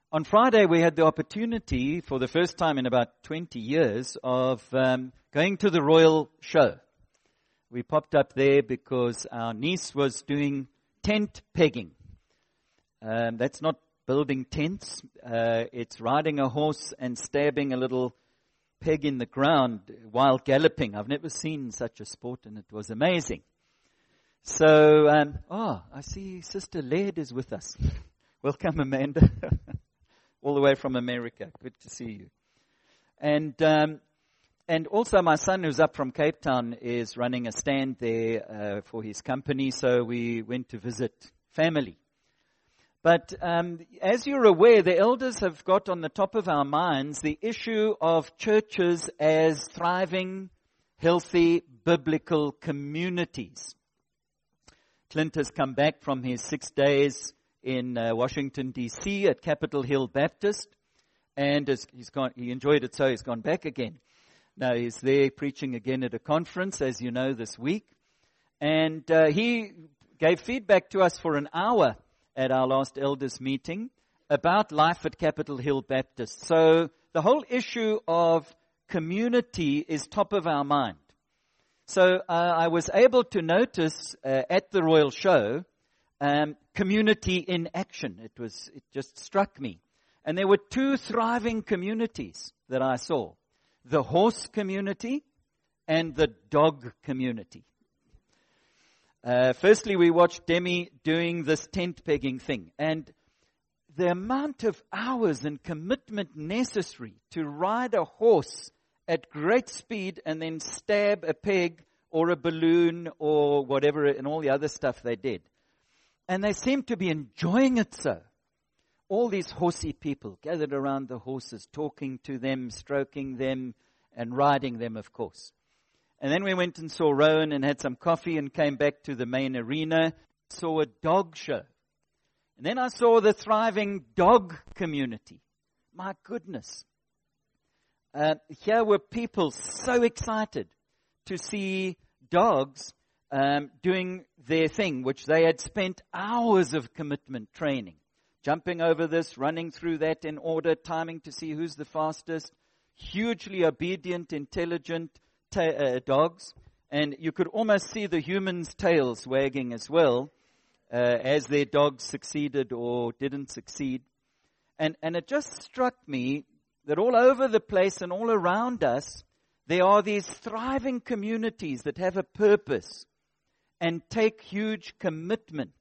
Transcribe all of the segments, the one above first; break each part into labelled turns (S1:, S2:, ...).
S1: On Friday, we had the opportunity, for the first time in about 20 years, of going to the Royal Show. We popped up there because our niece was doing tent pegging. That's not building tents. It's riding a horse and stabbing a little peg in the ground while galloping. I've never seen such a sport, and it was amazing. So, I see Sister Laird is with us. Welcome, Amanda. All the way from America. Good to see you. And also my son, who's up from Cape Town, is running a stand there for his company, so we went to visit family. But as you're aware, the elders have got on the top of our minds the issue of churches as thriving, healthy, biblical communities. Clint has come back from his 6 days in Washington, D.C. at Capitol Hill Baptist, and he enjoyed it, so he's gone back again. Now he's there preaching again at a conference, as you know, this week. And he gave feedback to us for an hour at our last elders meeting about life at Capitol Hill Baptist. So the whole issue of community is top of our mind. So I was able to notice at the Royal Show community in action. It just struck me. And there were two thriving communities that I saw. The horse community and the dog community. Firstly, we watched Demi doing this tent pegging thing. And the amount of hours and commitment necessary to ride a horse at great speed and then stab a peg or a balloon or whatever and all the other stuff they did. And they seemed to be enjoying it so. All these horsey people gathered around the horses, talking to them, stroking them, and riding them, of course. And then we went and saw Rowan and had some coffee and came back to the main arena, saw a dog show. And then I saw the thriving dog community. My goodness. Here were people so excited to see dogs doing their thing, which they had spent hours of commitment training. Jumping over this, running through that in order, timing to see who's the fastest. Hugely obedient, intelligent dogs. And you could almost see the humans' tails wagging as well as their dogs succeeded or didn't succeed. And it just struck me that all over the place and all around us, there are these thriving communities that have a purpose and take huge commitment.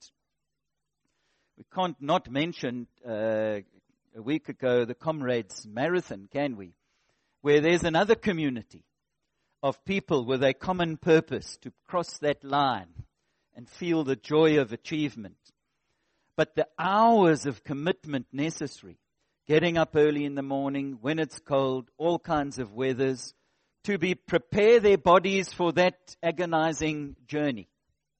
S1: We can't not mention a week ago the Comrades Marathon, can we? Where there's another community of people with a common purpose to cross that line and feel the joy of achievement. But the hours of commitment necessary, getting up early in the morning, when it's cold, all kinds of weathers, to prepare their bodies for that agonizing journey.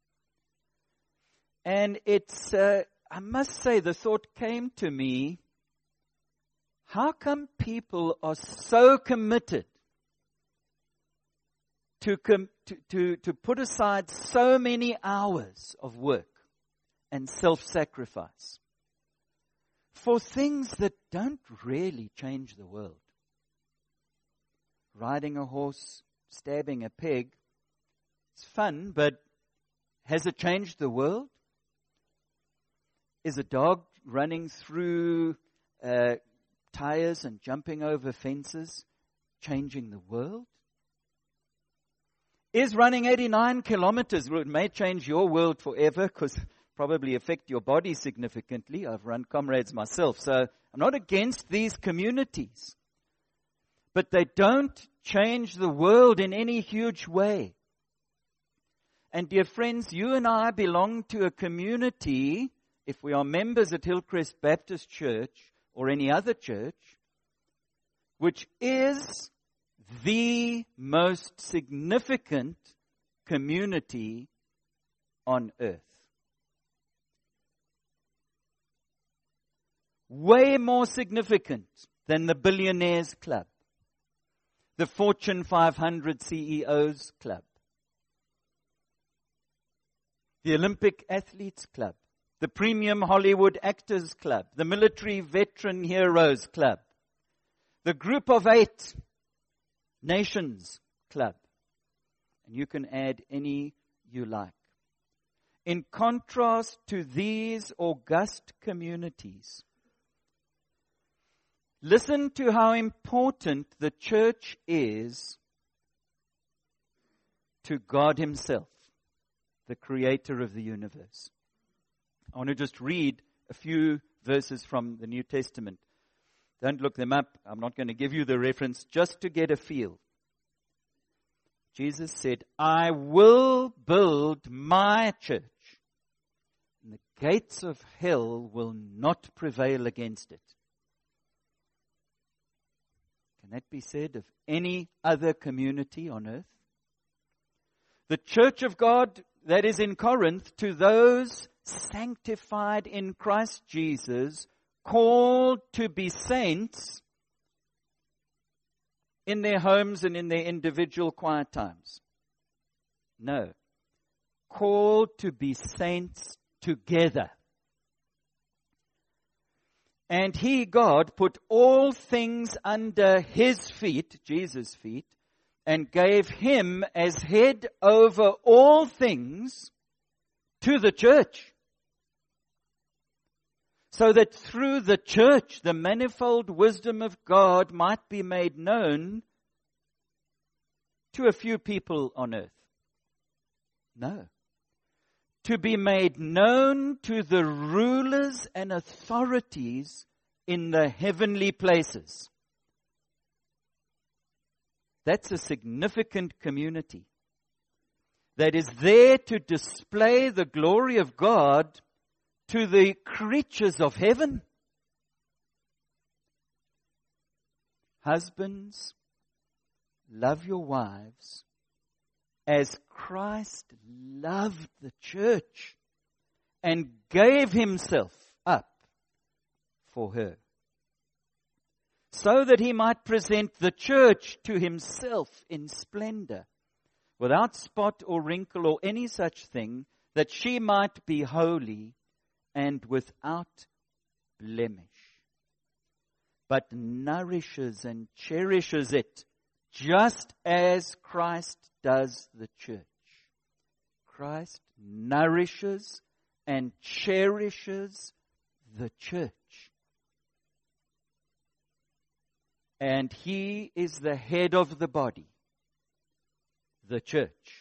S1: And it's, I must say, the thought came to me, how come people are so committed to put aside so many hours of work and self-sacrifice for things that don't really change the world? Riding a horse, stabbing a peg, it's fun, but has it changed the world? Is a dog running through tires and jumping over fences changing the world? Is running 89 kilometers, it may change your world forever because probably affect your body significantly. I've run Comrades myself, so I'm not against these communities. But they don't change the world in any huge way. And dear friends, you and I belong to a community, if we are members at Hillcrest Baptist Church or any other church, which is the most significant community on earth. Way more significant than the Billionaires Club, the Fortune 500 CEOs Club, the Olympic Athletes Club, the Premium Hollywood Actors Club, the Military Veteran Heroes Club, the Group of 8 Nations Club. And you can add any you like. In contrast to these august communities, listen to how important the church is to God Himself, the Creator of the universe. I want to just read a few verses from the New Testament. Don't look them up. I'm not going to give you the reference, just to get a feel. Jesus said, I will build my church, and the gates of hell will not prevail against it. Can that be said of any other community on earth? The church of God that is in Corinth, to those sanctified in Christ Jesus, called to be saints in their homes and in their individual quiet times. No. Called to be saints together. And He, God, put all things under His feet, Jesus' feet, and gave Him as head over all things to the church. So that through the church, the manifold wisdom of God might be made known to a few people on earth. No. To be made known to the rulers and authorities in the heavenly places. That's a significant community that is there to display the glory of God to the creatures of heaven. Husbands, love your wives as Christ loved the church and gave Himself up for her, so that He might present the church to Himself in splendor, without spot or wrinkle or any such thing, that she might be holy and without blemish, but nourishes and cherishes it, just as Christ does the church. Christ nourishes and cherishes the church. And He is the head of the body, the church.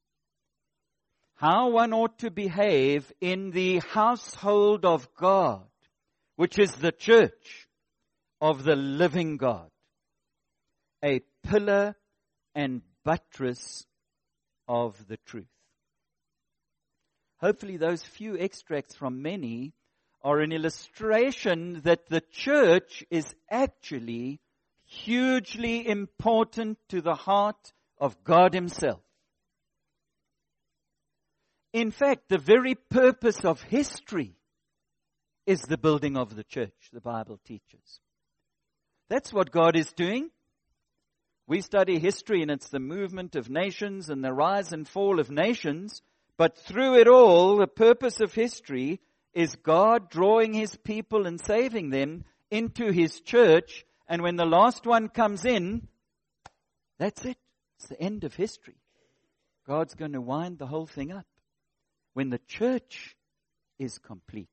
S1: How one ought to behave in the household of God, which is the church of the living God, a pillar and buttress of the truth. Hopefully those few extracts from many are an illustration that the church is actually hugely important to the heart of God Himself. In fact, the very purpose of history is the building of the church, the Bible teaches. That's what God is doing. We study history, and it's the movement of nations and the rise and fall of nations. But through it all, the purpose of history is God drawing His people and saving them into His church. And when the last one comes in, that's it. It's the end of history. God's going to wind the whole thing up when the church is complete.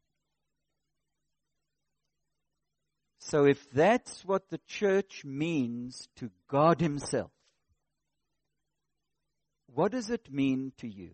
S1: So if that's what the church means to God Himself, what does it mean to you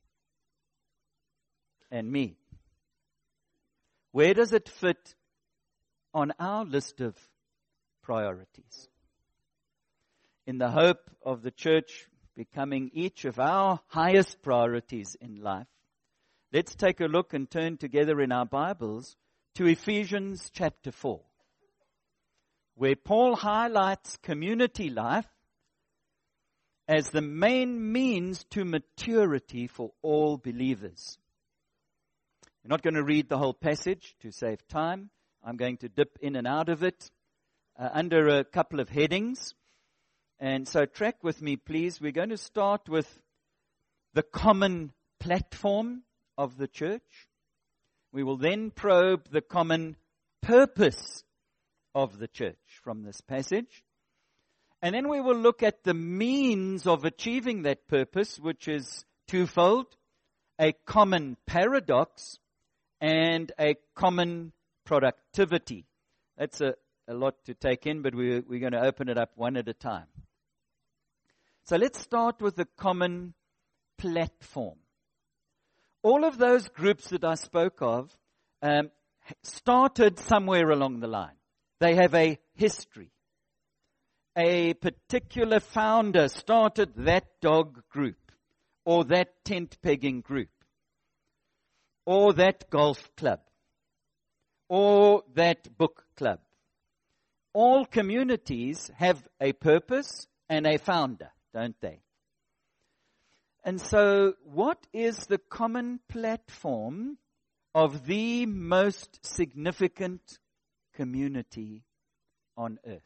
S1: and me? Where does it fit on our list of priorities? In the hope of the church becoming each of our highest priorities in life, let's take a look and turn together in our Bibles to Ephesians chapter 4, where Paul highlights community life as the main means to maturity for all believers. We're not going to read the whole passage to save time. I'm going to dip in and out of it under a couple of headings. And so track with me, please. We're going to start with the common platform of the church. We will then probe the common purpose of the church from this passage. And then we will look at the means of achieving that purpose, which is twofold: a common paradox and a common productivity. That's a lot to take in, but we're going to open it up one at a time. So let's start with the common platform. All of those groups that I spoke of started somewhere along the line. They have a history. A particular founder started that dog group, or that tent pegging group, or that golf club, or that book club. All communities have a purpose and a founder, don't they? And so, what is the common platform of the most significant community on earth?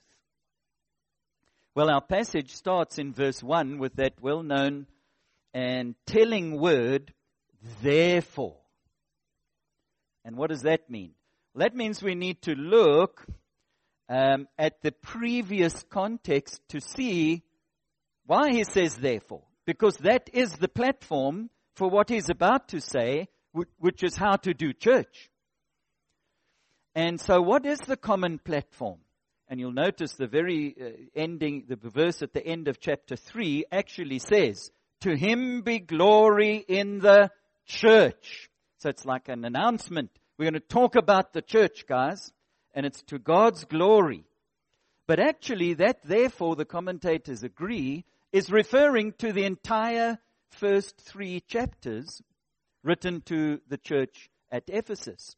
S1: Well, our passage starts in verse 1 with that well-known and telling word, therefore. And what does that mean? Well, that means we need to look at the previous context to see why he says therefore. Because that is the platform for what he's about to say, which is how to do church. And so what is the common platform? And you'll notice the very the verse at the end of chapter 3 actually says, to him be glory in the church. So it's like an announcement. We're going to talk about the church, guys, and it's to God's glory. But actually that, therefore, the commentators agree, is referring to the entire first 3 chapters written to the church at Ephesus.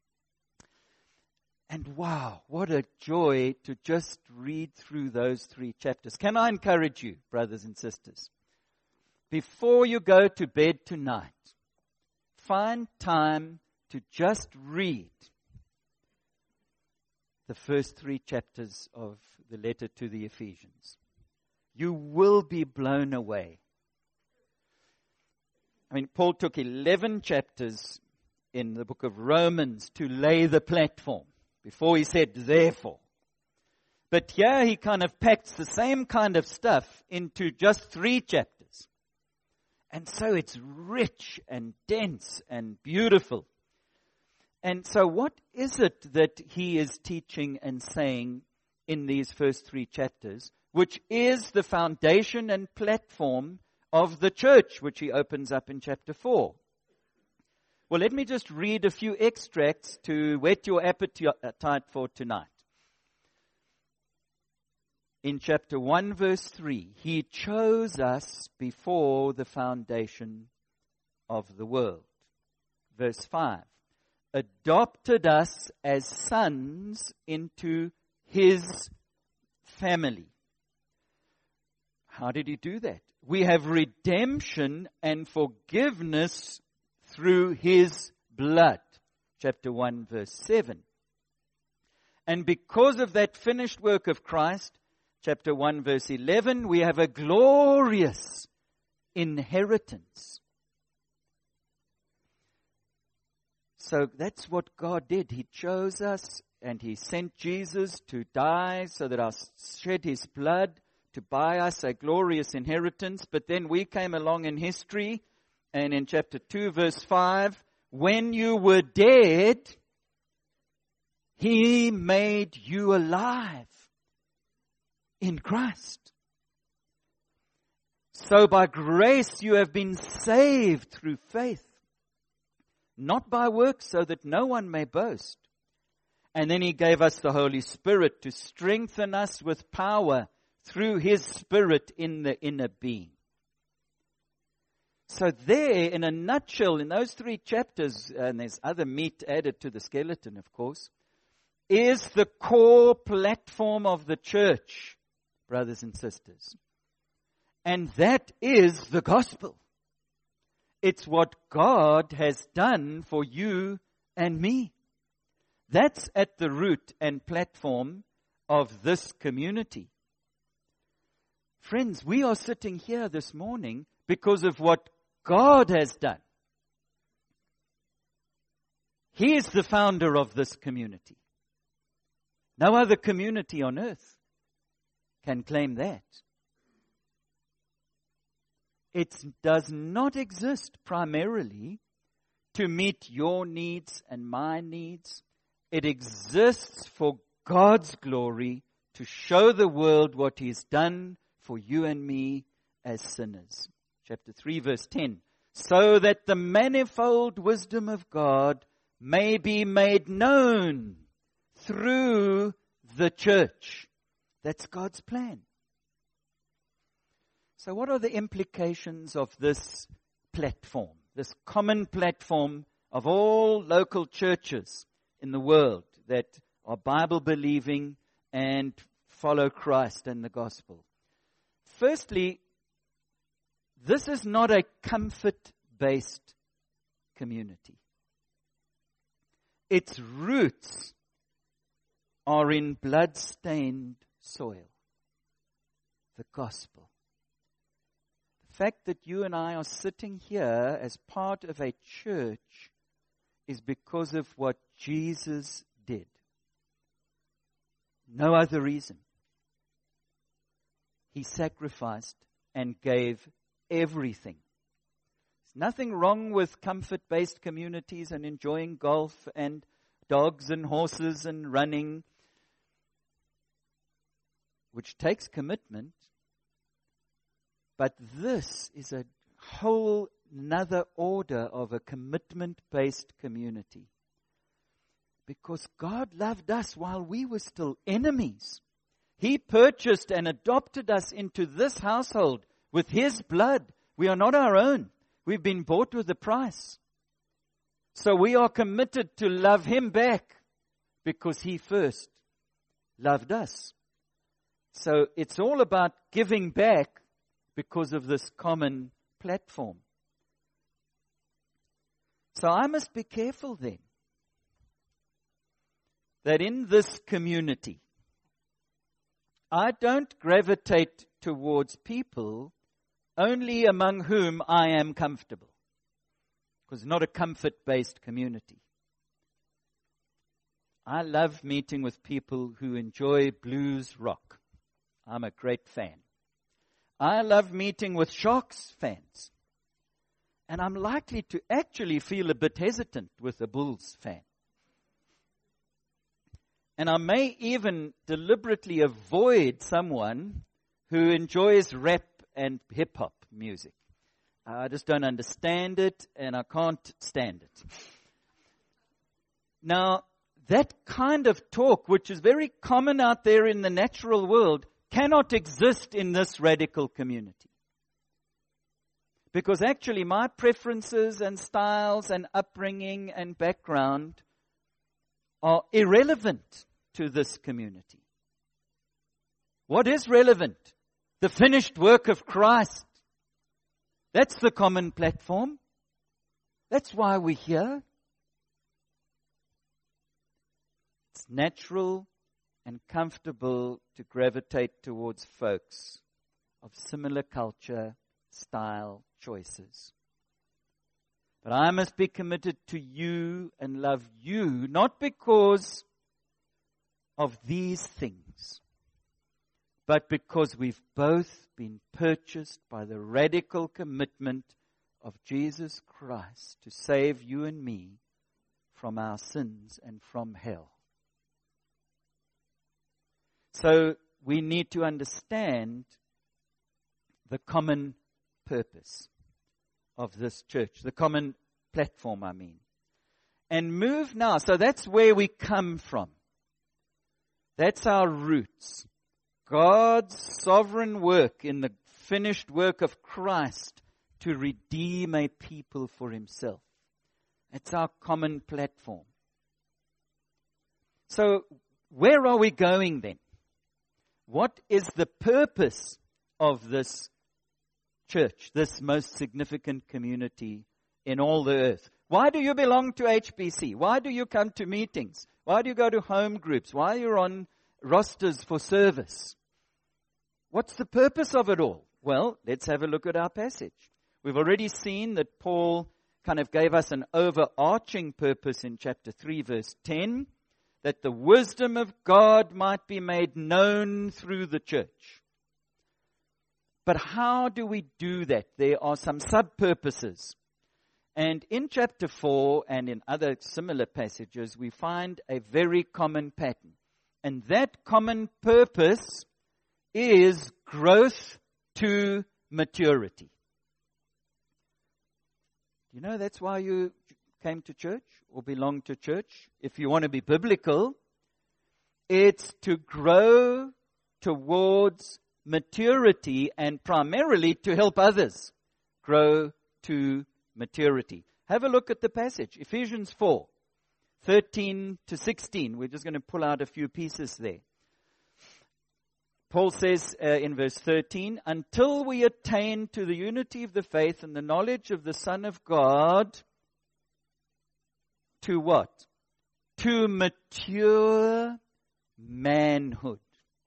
S1: And wow, what a joy to just read through those 3 chapters. Can I encourage you, brothers and sisters, before you go to bed tonight, find time to just read the first 3 chapters of the letter to the Ephesians. You will be blown away. I mean, Paul took 11 chapters in the book of Romans to lay the platform before he said, therefore. But here he kind of packs the same kind of stuff into just 3 chapters. And so it's rich and dense and beautiful. And so what is it that he is teaching and saying in these first 3 chapters, which is the foundation and platform of the church, which he opens up in chapter 4? Well, let me just read a few extracts to whet your appetite for tonight. In chapter 1, verse 3, he chose us before the foundation of the world. Verse 5, adopted us as sons into his family. How did he do that? We have redemption and forgiveness through his blood. Chapter 1, verse 7. And because of that finished work of Christ, chapter 1, verse 11, we have a glorious inheritance. So that's what God did. He chose us and he sent Jesus to die so that I shed his blood to buy us a glorious inheritance. But then we came along in history, and in chapter 2, verse 5, when you were dead, he made you alive in Christ. So by grace you have been saved through faith, not by works, so that no one may boast. And then he gave us the Holy Spirit to strengthen us with power through his Spirit in the inner being. So there, in a nutshell, in those 3 chapters, and there's other meat added to the skeleton, of course, is the core platform of the church, brothers and sisters. And that is the gospel. It's what God has done for you and me. That's at the root and platform of this community. Friends, we are sitting here this morning because of what God has done. He is the founder of this community. No other community on earth can claim that. It does not exist primarily to meet your needs and my needs. It exists for God's glory, to show the world what He's done for you and me as sinners. Chapter 3, verse 10. So that the manifold wisdom of God may be made known through the church. That's God's plan. So what are the implications of this platform, this common platform of all local churches in the world that are Bible-believing and follow Christ and the gospel? Firstly, this is not a comfort-based community. Its roots are in blood-stained soil, the gospel. The fact that you and I are sitting here as part of a church is because of what Jesus did. No other reason. He sacrificed and gave everything. There's nothing wrong with comfort-based communities and enjoying golf and dogs and horses and running, which takes commitment. But this is a whole another order of a commitment-based community. Because God loved us while we were still enemies. He purchased and adopted us into this household with His blood. We are not our own. We've been bought with a price. So we are committed to love Him back because He first loved us. So it's all about giving back because of this common platform. So I must be careful then that in this community, I don't gravitate towards people only among whom I am comfortable. Because it's not a comfort-based community. I love meeting with people who enjoy blues rock. I'm a great fan. I love meeting with Sharks fans. And I'm likely to actually feel a bit hesitant with a Bulls fan. And I may even deliberately avoid someone who enjoys rap and hip-hop music. I just don't understand it, and I can't stand it. Now, that kind of talk, which is very common out there in the natural world, cannot exist in this radical community. Because actually my preferences and styles and upbringing and background are irrelevant to this community. What is relevant? The finished work of Christ. That's the common platform. That's why we're here. It's natural and comfortable to gravitate towards folks of similar culture, style, choices. But I must be committed to you and love you, not because of these things, but because we've both been purchased by the radical commitment of Jesus Christ to save you and me from our sins and from hell. So we need to understand the common purpose of this church, the common platform, I mean. And move now. So that's where we come from. That's our roots. God's sovereign work in the finished work of Christ to redeem a people for Himself. That's our common platform. So where are we going then? What is the purpose of this church, this most significant community in all the earth? Why do you belong to HBC? Why do you come to meetings? Why do you go to home groups? Why are you on rosters for service? What's the purpose of it all? Well, let's have a look at our passage. We've already seen that Paul kind of gave us an overarching purpose in chapter 3, verse 10, that the wisdom of God might be made known through the church. But how do we do that? There are some sub-purposes. And in chapter 4 and in other similar passages, we find a very common pattern. And that common purpose is growth to maturity. You know, that's why you came to church or belong to church. If you want to be biblical, it's to grow towards maturity and primarily to help others grow to maturity. Have a look at the passage, Ephesians 4, 13 to 16. We're just going to pull out a few pieces there. Paul says in verse 13, until we attain to the unity of the faith and the knowledge of the Son of God, to what? To mature manhood,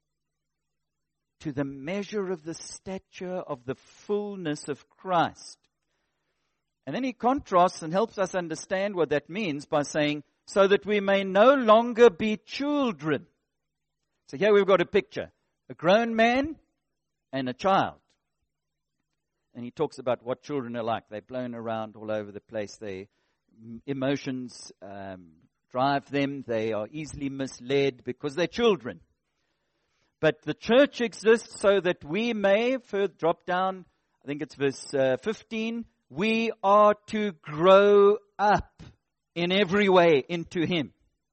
S1: to the measure of the stature of the fullness of Christ. And then he contrasts and helps us understand what that means by saying, so that we may no longer be children. So here we've got a picture. A grown man and a child. And he talks about what children are like. They're blown around all over the place. Their emotions drive them. They are easily misled because they're children. But the church exists so that we may, further drop down, I think it's verse 15, we are to grow up in every way into Him.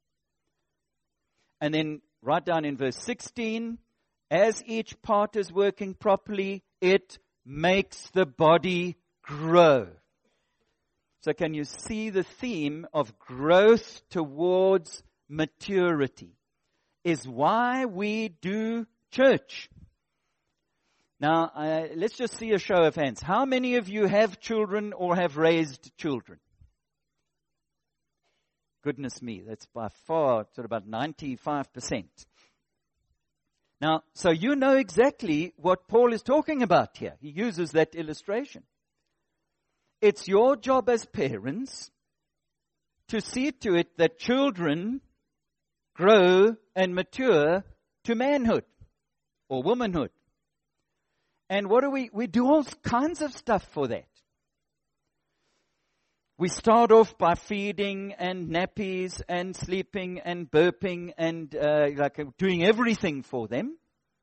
S1: And then right down in verse 16, as each part is working properly, it makes the body grow. So can you see the theme of growth towards maturity is why we do church. Now, let's just see a show of hands. How many of you have children or have raised children? Goodness me, that's by far sort of about 95%. Now, so you know exactly what Paul is talking about here. He uses that illustration. It's your job as parents to see to it that children grow and mature to manhood or womanhood. And what do we do all kinds of stuff for that. We start off by feeding and nappies and sleeping and burping and doing everything for them.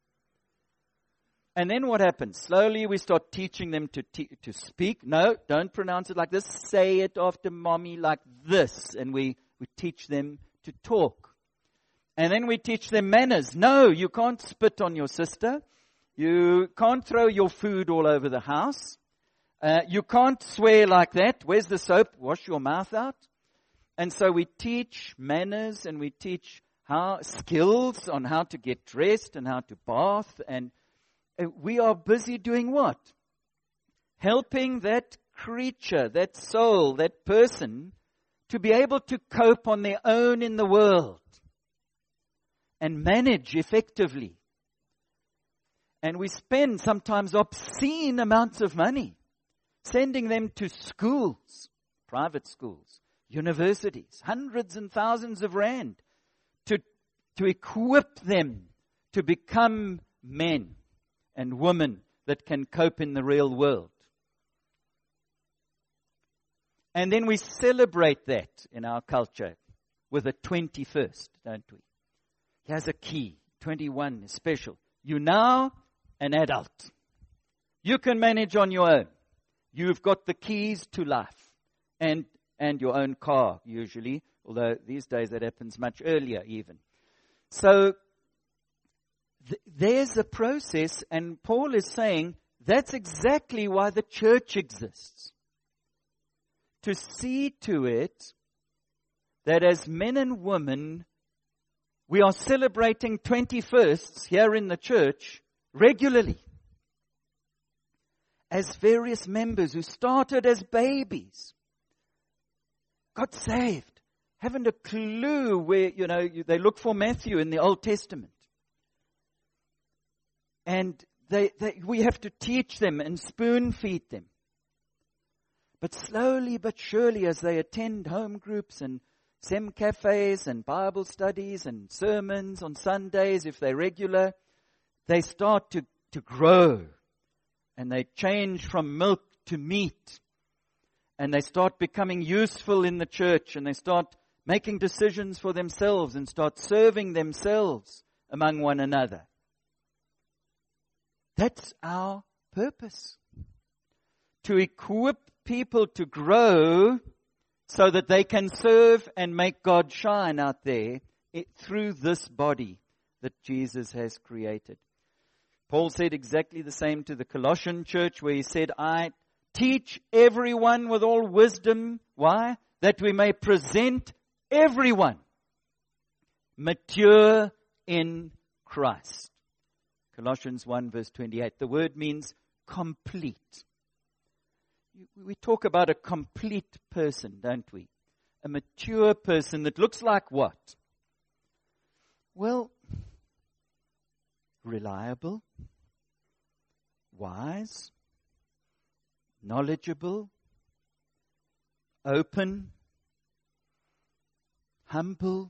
S1: And then what happens? Slowly we start teaching them to speak. No, don't pronounce it like this. Say it after mommy like this. And we teach them to talk. And then we teach them manners. No, you can't spit on your sister. You can't throw your food all over the house. You can't swear like that. Where's the soap? Wash your mouth out. And so we teach manners and we teach skills on how to get dressed and how to bath. And we are busy doing what? Helping that creature, that soul, that person to be able to cope on their own in the world and manage effectively. And we spend sometimes obscene amounts of money sending them to schools, private schools, universities, hundreds and thousands of rand to equip them to become men and women that can cope in the real world. And then we celebrate that in our culture with a 21st, don't we? Here's a key. 21 is special. You're now an adult. You can manage on your own. You've got the keys to life and your own car, usually, although these days that happens much earlier even. So there's a process, and Paul is saying that's exactly why the church exists. To see to it that as men and women, we are celebrating 21sts here in the church regularly. As various members who started as babies, got saved, haven't a clue where, they look for Matthew in the Old Testament. And we have to teach them and spoon feed them. But slowly but surely, as they attend home groups and SEM cafes and Bible studies and sermons on Sundays, if they're regular, they start to grow. And they change from milk to meat. And they start becoming useful in the church. And they start making decisions for themselves and start serving themselves among one another. That's our purpose. To equip people to grow so that they can serve and make God shine out there through this body that Jesus has created. Paul said exactly the same to the Colossian church, where he said, I teach everyone with all wisdom. Why? That we may present everyone mature in Christ. Colossians 1 verse 28. The word means complete. We talk about a complete person, don't we? A mature person that looks like what? Well, reliable, wise, knowledgeable, open, humble.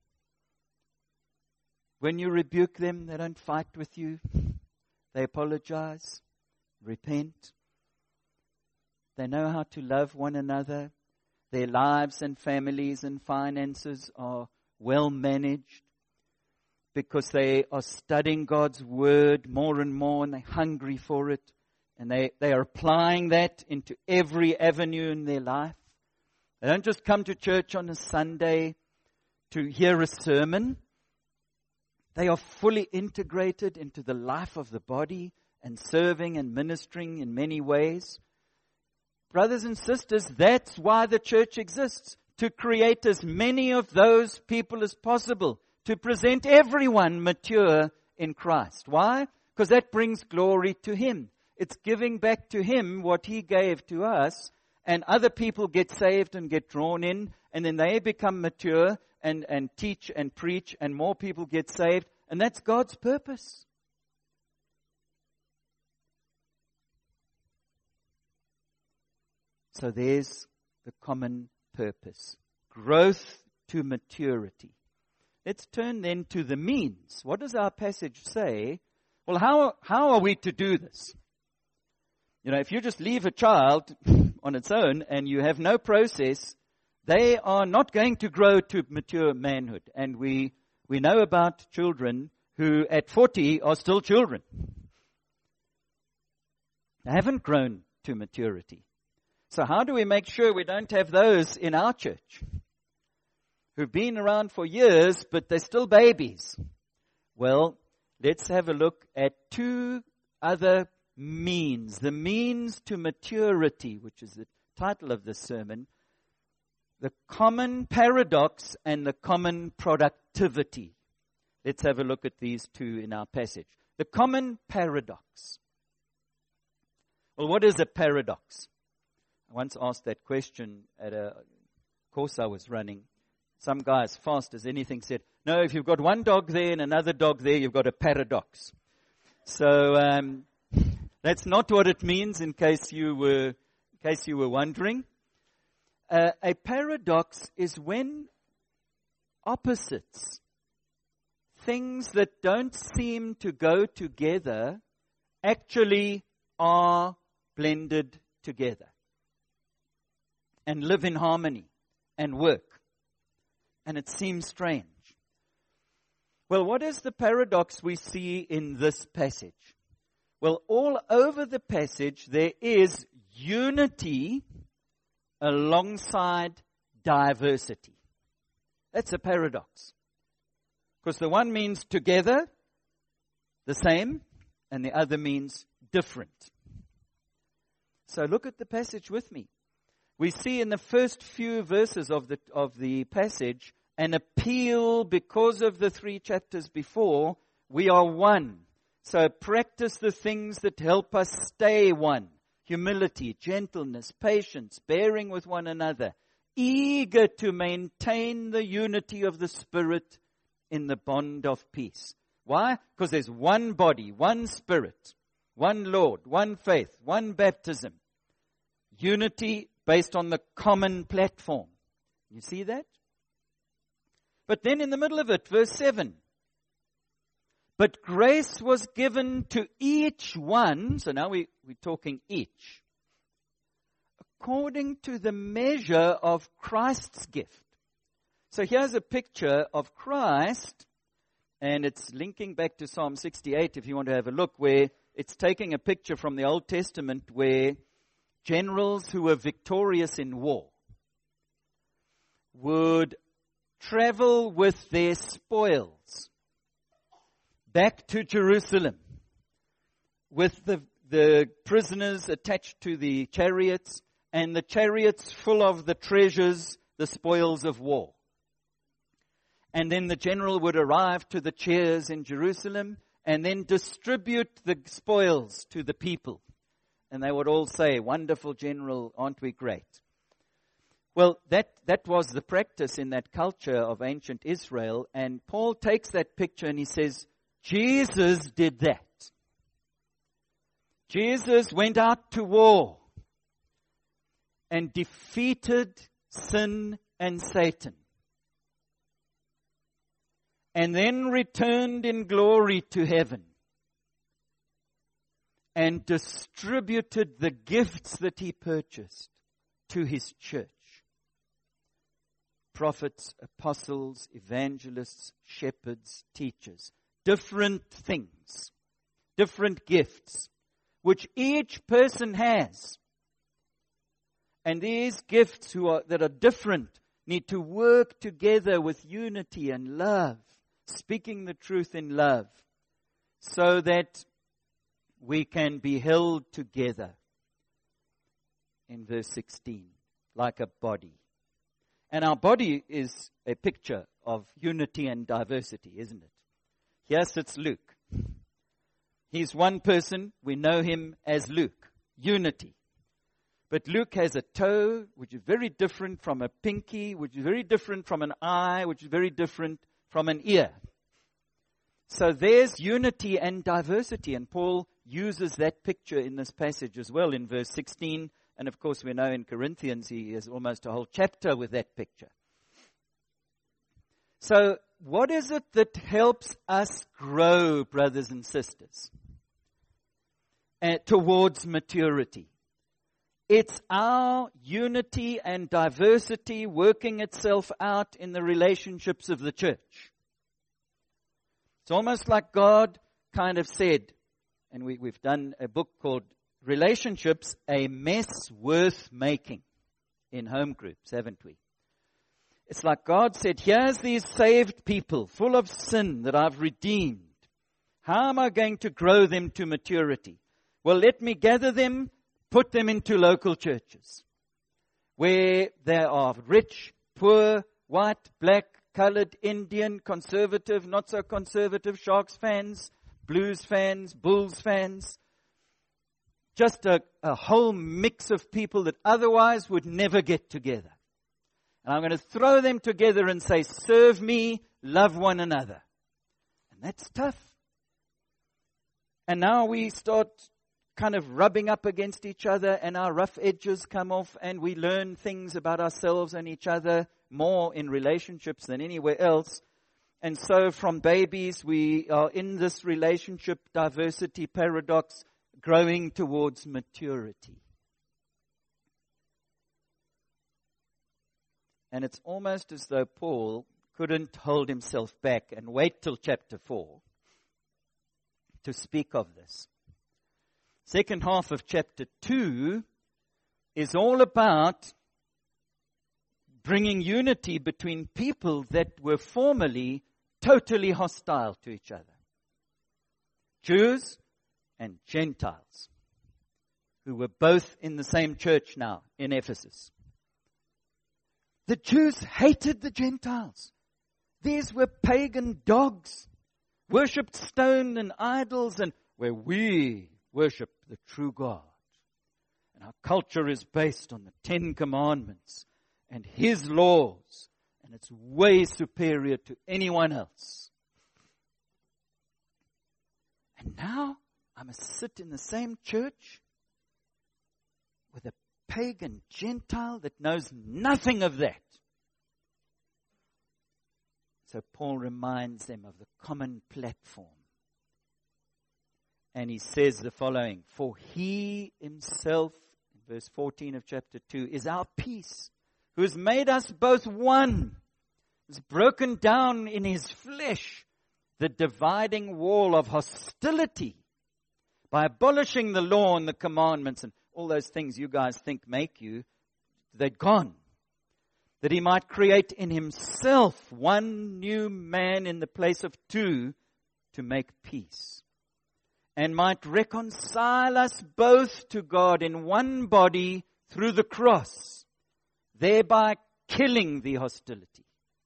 S1: When you rebuke them, they don't fight with you. They apologize, repent. They know how to love one another. Their lives and families and finances are well managed because they are studying God's Word more and more, and they're hungry for it. And they are applying that into every avenue in their life. They don't just come to church on a Sunday to hear a sermon. They are fully integrated into the life of the body and serving and ministering in many ways. Brothers and sisters, that's why the church exists, to create as many of those people as possible, to present everyone mature in Christ. Why? Because that brings glory to Him. It's giving back to Him what He gave to us, and other people get saved and get drawn in, and then they become mature and teach and preach, and more people get saved, and that's God's purpose. So there's the common purpose. Growth to maturity. Let's turn then to the means. What does our passage say? Well, how are we to do this? You know, if you just leave a child on its own and you have no process, they are not going to grow to mature manhood. And we know about children who at 40 are still children. They haven't grown to maturity. So how do we make sure we don't have those in our church who've been around for years, but they're still babies? Well, let's have a look at two other means. The means to maturity, which is the title of this sermon. The common paradox and the common productivity. Let's have a look at these two in our passage. The common paradox. Well, what is a paradox? I once asked that question at a course I was running. Some guy, as fast as anything, said, no, if you've got one dog there and another dog there, you've got a paradox. So that's not what it means, in case you were wondering. A paradox is when opposites, things that don't seem to go together, actually are blended together and live in harmony and work. And it seems strange. Well, what is the paradox we see in this passage? Well, all over the passage there is unity alongside diversity. That's a paradox. Because the one means together, the same, and the other means different. So look at the passage with me. We see in the first few verses of the passage an appeal because of the 3 chapters before. We are one. So practice the things that help us stay one. Humility, gentleness, patience, bearing with one another. Eager to maintain the unity of the Spirit in the bond of peace. Why? Because there's one body, one Spirit, one Lord, one faith, one baptism. Unity based on the common platform. You see that? But then in the middle of it, verse 7. But grace was given to each one, so now we're talking each, according to the measure of Christ's gift. So here's a picture of Christ, and it's linking back to Psalm 68 if you want to have a look, where it's taking a picture from the Old Testament where generals who were victorious in war would travel with their spoils back to Jerusalem with the prisoners attached to the chariots, and the chariots full of the treasures, the spoils of war. And then the general would arrive to the chairs in Jerusalem and then distribute the spoils to the people. And they would all say, "Wonderful general, aren't we great?" Well, that was the practice in that culture of ancient Israel. And Paul takes that picture and he says, Jesus did that. Jesus went out to war and defeated sin and Satan, and then returned in glory to heaven and distributed the gifts that he purchased to his church. Prophets, apostles, evangelists, shepherds, teachers. Different things, different gifts, which each person has. And these gifts that are different need to work together with unity and love, speaking the truth in love, so that we can be held together, in verse 16, like a body. And our body is a picture of unity and diversity, isn't it? Here sits Luke. He's one person. We know him as Luke. Unity. But Luke has a toe, which is very different from a pinky, which is very different from an eye, which is very different from an ear. So there's unity and diversity. And Paul uses that picture in this passage as well in verse 16. And of course we know in Corinthians he has almost a whole chapter with that picture. So what is it that helps us grow, brothers and sisters, towards maturity? It's our unity and diversity working itself out in the relationships of the church. It's almost like God kind of said, and we've done a book called Relationships, a Mess Worth Making, in home groups, haven't we? It's like God said, here's these saved people full of sin that I've redeemed. How am I going to grow them to maturity? Well, let me gather them, put them into local churches where there are rich, poor, white, black, colored, Indian, conservative, not so conservative, Sharks fans, Blues fans, Bulls fans. Just a whole mix of people that otherwise would never get together. And I'm going to throw them together and say, serve me, love one another. And that's tough. And now we start kind of rubbing up against each other and our rough edges come off and we learn things about ourselves and each other more in relationships than anywhere else. And so from babies, we are in this relationship diversity paradox, growing towards maturity. And it's almost as though Paul couldn't hold himself back and wait till chapter 4 to speak of this. Second half of chapter 2 is all about bringing unity between people that were formerly totally hostile to each other. Jews and Gentiles, who were both in the same church now in Ephesus. The Jews hated the Gentiles. These were pagan dogs, worshipped stone and idols, and where we worship the true God. And our culture is based on the 10 Commandments and His laws, and it's way superior to anyone else. And now I must sit in the same church with a pagan Gentile that knows nothing of that. So Paul reminds them of the common platform. And he says the following, for he himself, in verse 14 of chapter 2, is our peace, who has made us both one, has broken down in his flesh the dividing wall of hostility by abolishing the law and the commandments and all those things you guys think make you, they're gone. That he might create in himself one new man in the place of two to make peace, and might reconcile us both to God in one body through the cross, thereby killing the hostility.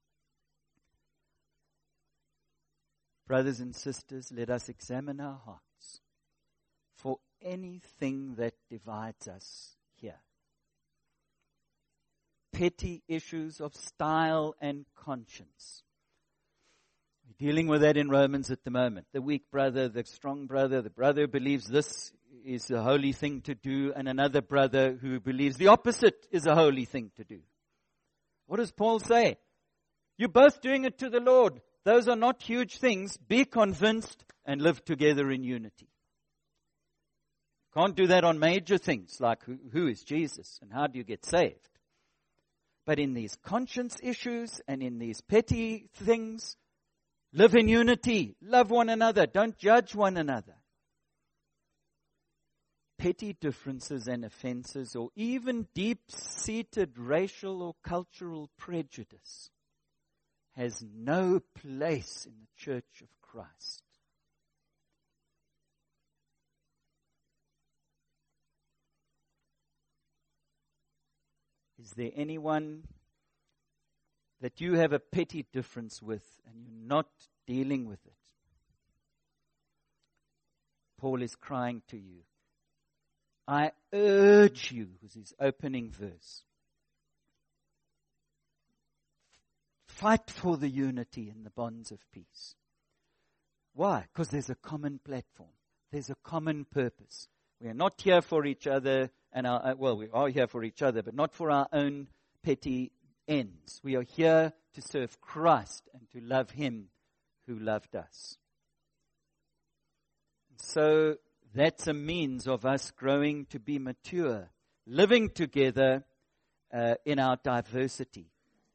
S1: Brothers and sisters, let us examine our hearts for anything that divides us here. Petty issues of style and conscience. We're dealing with that in Romans at the moment. The weak brother, the strong brother, the brother who believes this is a holy thing to do, and another brother who believes the opposite is a holy thing to do. What does Paul say? You're both doing it to the Lord. Those are not huge things. Be convinced and live together in unity. Can't do that on major things like who is Jesus and how do you get saved. But in these conscience issues and in these petty things, live in unity. Love one another. Don't judge one another. Petty differences and offenses, or even deep-seated racial or cultural prejudice, has no place in the Church of Christ. Is there anyone that you have a petty difference with and you're not dealing with it? Paul is crying to you. I urge you, was his opening verse. Fight for the unity in the bonds of peace. Why? Because there's a common platform. There's a common purpose. We are not here for each other, and we are here for each other, but not for our own petty ends. We are here to serve Christ and to love Him who loved us. So that's a means of us growing to be mature, living together in our diversity.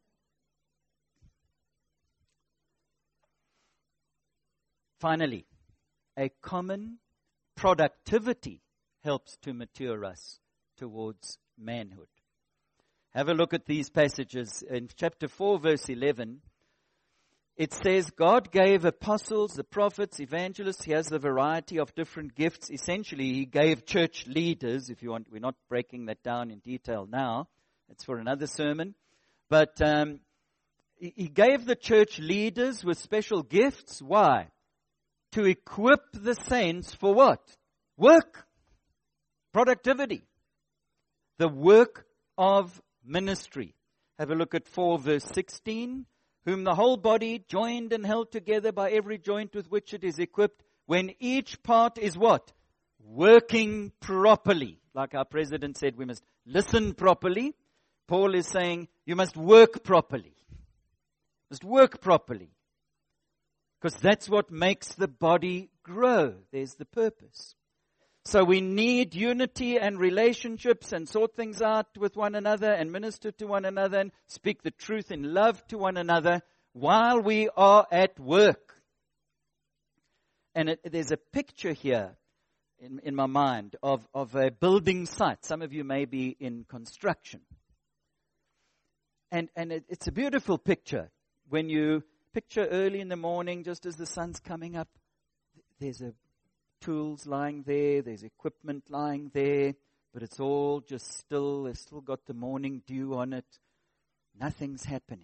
S1: Finally, a common productivity helps to mature us towards manhood. Have a look at these passages. In chapter 4, verse 11, it says, God gave apostles, the prophets, evangelists. He has the variety of different gifts. Essentially, He gave church leaders, if you want. We're not breaking that down in detail now. It's for another sermon. But He gave the church leaders with special gifts. Why? To equip the saints for what? Work. Productivity. The work of ministry. Have a look at 4 verse 16. Whom the whole body, joined and held together by every joint with which it is equipped, when each part is what? Working properly. Like our president said, we must listen properly. Paul is saying, you must work properly. Must work properly. Because that's what makes the body grow. There's the purpose. So we need unity and relationships and sort things out with one another and minister to one another and speak the truth in love to one another while we are at work. And there's a picture here in my mind of a building site. Some of you may be in construction. And it's a beautiful picture. When you picture early in the morning, just as the sun's coming up, there's tools lying there, there's equipment lying there, but it's all just still. It's still got the morning dew on it. Nothing's happening.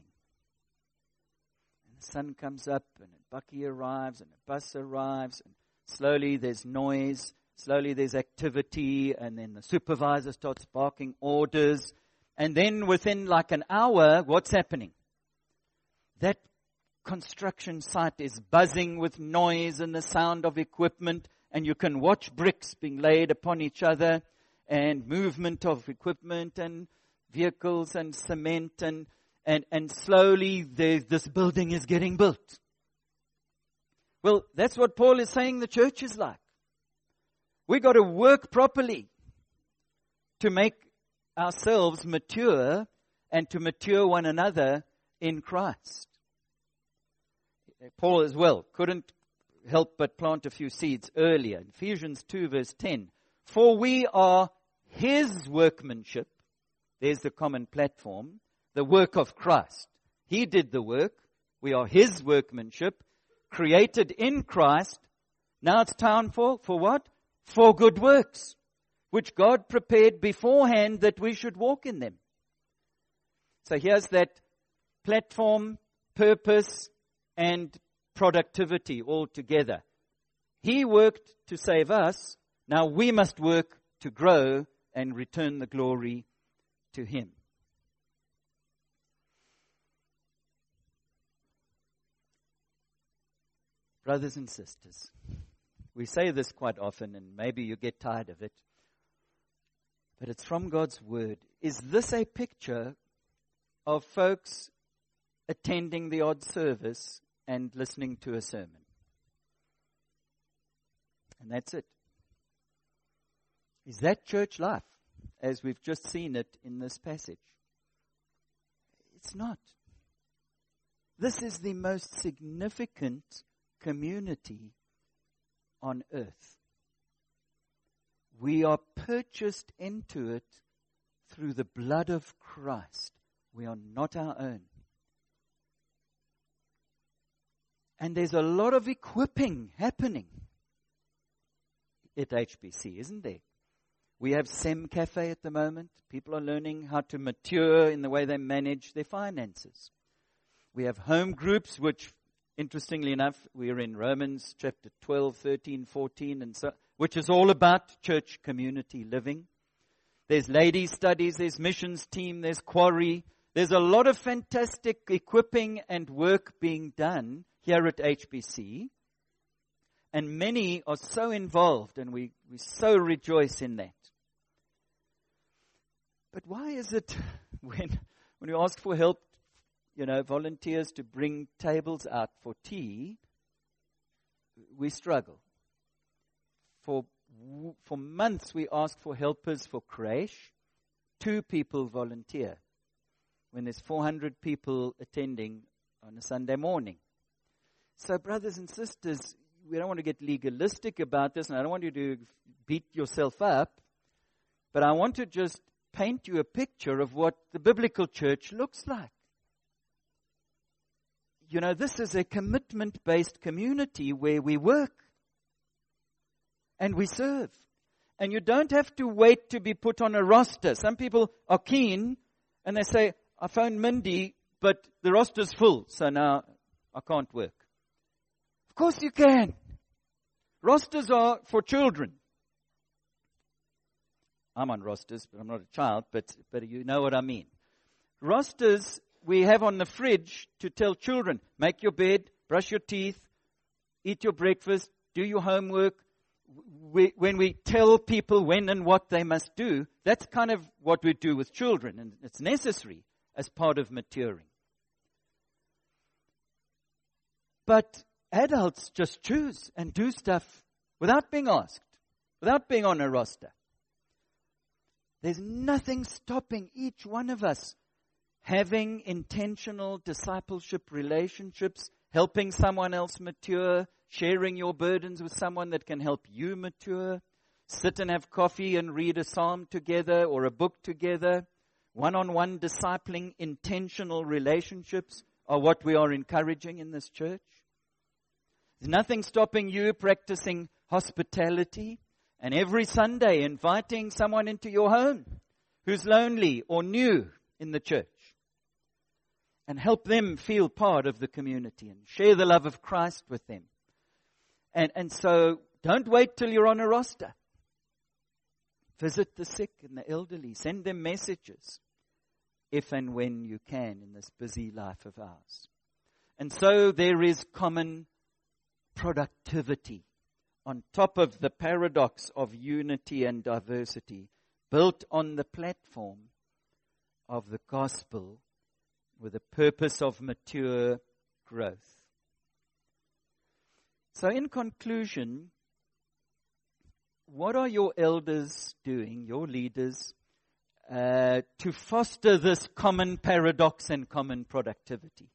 S1: And the sun comes up, and a bucky arrives, and a bus arrives, and slowly there's noise, slowly there's activity, and then the supervisor starts barking orders, and then within like an hour, what's happening? That construction site is buzzing with noise and the sound of equipment, and you can watch bricks being laid upon each other, and movement of equipment and vehicles and cement and slowly this building is getting built. Well, that's what Paul is saying the church is like. We got to work properly to make ourselves mature and to mature one another in Christ. Paul as well couldn't help but plant a few seeds earlier. Ephesians 2 verse 10. For we are His workmanship. There's the common platform. The work of Christ. He did the work. We are His workmanship. Created in Christ. Now it's time for what? For good works. Which God prepared beforehand that we should walk in them. So here's that platform, purpose, and productivity all together. He worked to save us. Now we must work to grow and return the glory to Him. Brothers and sisters, we say this quite often and maybe you get tired of it, but it's from God's Word. Is this a picture of folks attending the odd service and listening to a sermon? And that's it. Is that church life, as we've just seen it in this passage? It's not. This is the most significant community on earth. We are purchased into it through the blood of Christ. We are not our own. And there's a lot of equipping happening at HBC, isn't there? We have SEM Cafe at the moment. People are learning how to mature in the way they manage their finances. We have home groups, which, interestingly enough, we're in Romans chapter 12, 13, 14, and so, which is all about church community living. There's ladies' studies, there's missions team, there's quarry. There's a lot of fantastic equipping and work being done here at HBC. And many are so involved, and we so rejoice in that. But why is it when we ask for help, volunteers to bring tables out for tea, we struggle? For months we ask for helpers for creche. 2 people volunteer when there's 400 people attending on a Sunday morning. So brothers and sisters, we don't want to get legalistic about this, and I don't want you to beat yourself up, but I want to just paint you a picture of what the biblical church looks like. This is a commitment-based community where we work and we serve. And you don't have to wait to be put on a roster. Some people are keen and they say, I phoned Mindy, but the roster's full, so now I can't work. Of course you can. Rosters are for children. I'm on rosters, but I'm not a child, but you know what I mean. Rosters we have on the fridge to tell children, make your bed, brush your teeth, eat your breakfast, do your homework. When we tell people when and what they must do, that's kind of what we do with children, and it's necessary as part of maturing. But adults just choose and do stuff without being asked, without being on a roster. There's nothing stopping each one of us having intentional discipleship relationships, helping someone else mature, sharing your burdens with someone that can help you mature, sit and have coffee and read a psalm together or a book together. One-on-one discipling, intentional relationships are what we are encouraging in this church. There's nothing stopping you practicing hospitality and every Sunday inviting someone into your home who's lonely or new in the church, and help them feel part of the community and share the love of Christ with them. And so don't wait till you're on a roster. Visit the sick and the elderly. Send them messages if and when you can in this busy life of ours. And so there is common productivity on top of the paradox of unity and diversity. built on the platform of the gospel with the purpose of mature growth. So in conclusion, what are your elders doing, your leaders, to foster this common paradox and common productivity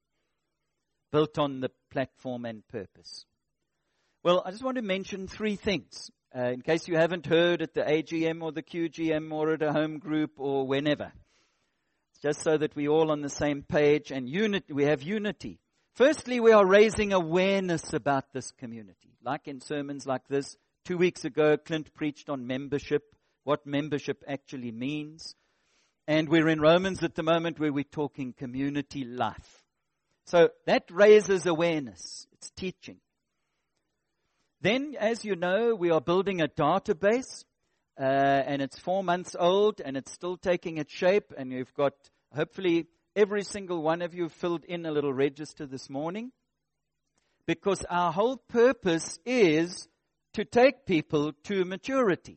S1: built on the platform and purpose? Well, I just want to mention 3 things, in case you haven't heard at the AGM or the QGM or at a home group or whenever. It's just so that we're all on the same page and we have unity. Firstly, we are raising awareness about this community. Like in sermons like this, 2 weeks ago, Clint preached on membership, what membership actually means. And we're in Romans at the moment where we're talking community life. So that raises awareness. It's teaching. Then, as you know, we are building a database, and it's 4 months old, and it's still taking its shape, and you've got, hopefully, every single one of you filled in a little register this morning, because our whole purpose is to take people to maturity.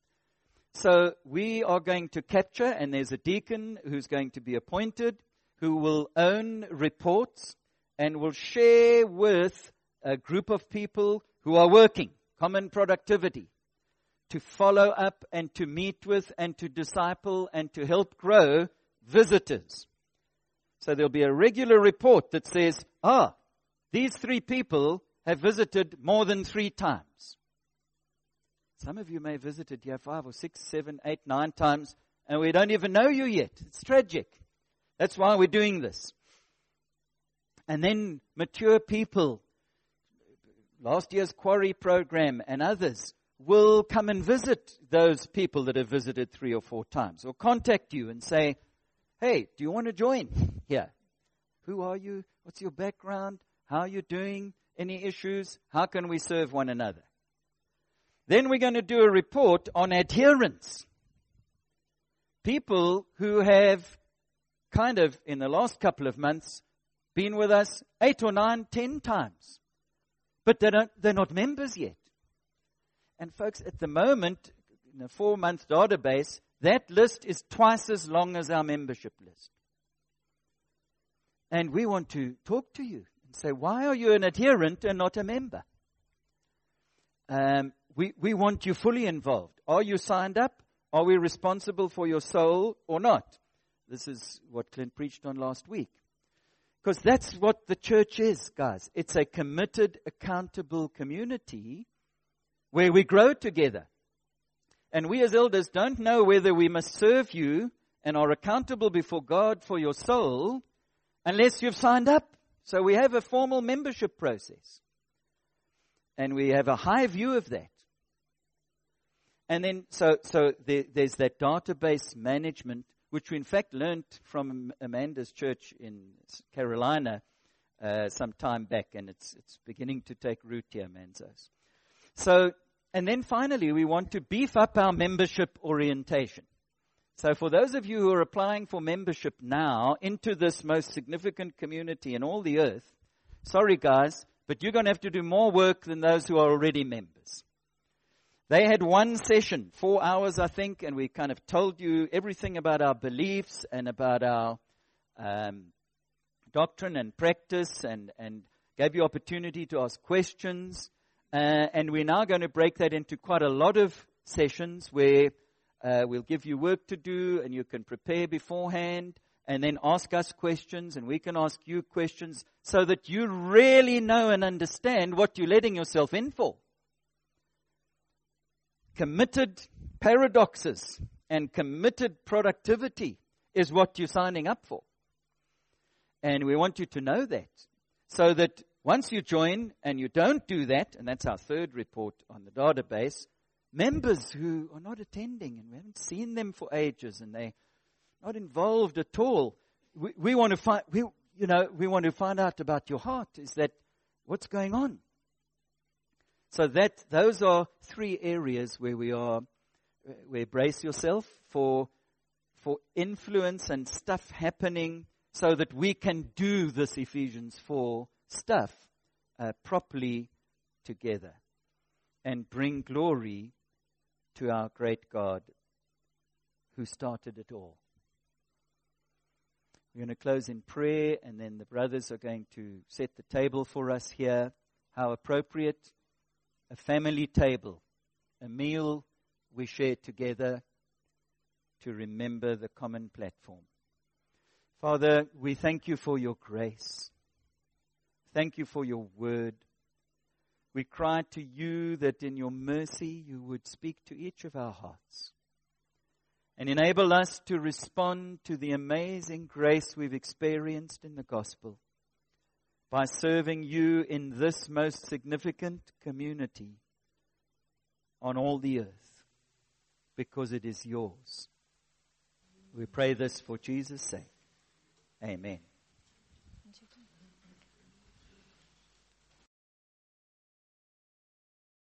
S1: So we are going to capture, and there's a deacon who's going to be appointed, who will own reports and will share with a group of people who are working, common productivity, to follow up and to meet with and to disciple and to help grow visitors. So there'll be a regular report that says, these 3 people have visited more than 3 times. Some of you may have visited here 5 or 6, 7, 8, 9 times, and we don't even know you yet. It's tragic. That's why we're doing this. And then mature people, last year's Quarry program and others, will come and visit those people that have visited 3 or 4 times, or contact you and say, hey, do you want to join here? Who are you? What's your background? How are you doing? Any issues? How can we serve one another? Then we're going to do a report on adherence. People who have kind of, in the last couple of months, been with us 8 or 9, 10 times. But they're not members yet. And folks, at the moment, in a 4-month database, that list is twice as long as our membership list. And we want to talk to you and say, why are you an adherent and not a member? We want you fully involved. Are you signed up? Are we responsible for your soul or not? This is what Clint preached on last week. Because that's what the church is, guys. It's a committed, accountable community where we grow together. And we as elders don't know whether we must serve you and are accountable before God for your soul unless you've signed up. So we have a formal membership process. And we have a high view of that. And then, so there's that database management, which we in fact learned from Amanda's church in Carolina some time back, and it's beginning to take root here, Manzos. So, and then finally, we want to beef up our membership orientation. So for those of you who are applying for membership now into this most significant community in all the earth, sorry guys, but you're going to have to do more work than those who are already members. They had one session, 4 hours, I think, and we kind of told you everything about our beliefs and about our doctrine and practice and gave you opportunity to ask questions. And we're now going to break that into quite a lot of sessions where we'll give you work to do and you can prepare beforehand and then ask us questions and we can ask you questions so that you really know and understand what you're letting yourself in for. Committed paradoxes and committed productivity is what you're signing up for. And we want you to know that. So that once you join and you don't do that, and that's our 3rd report on the database, members who are not attending and we haven't seen them for ages and they're not involved at all, we want to find out about your heart. Is that what's going on? So those are 3 areas where where brace yourself for influence and stuff happening so that we can do this Ephesians 4 stuff properly together and bring glory to our great God who started it all. We're going to close in prayer, and then the brothers are going to set the table for us here. How appropriate, a family table, a meal we share together to remember the common platform. Father, we thank you for your grace. Thank you for your word. We cry to you that in your mercy you would speak to each of our hearts and enable us to respond to the amazing grace we've experienced in the gospel by serving you in this most significant community on all the earth, because it is yours. We pray this for Jesus' sake. Amen.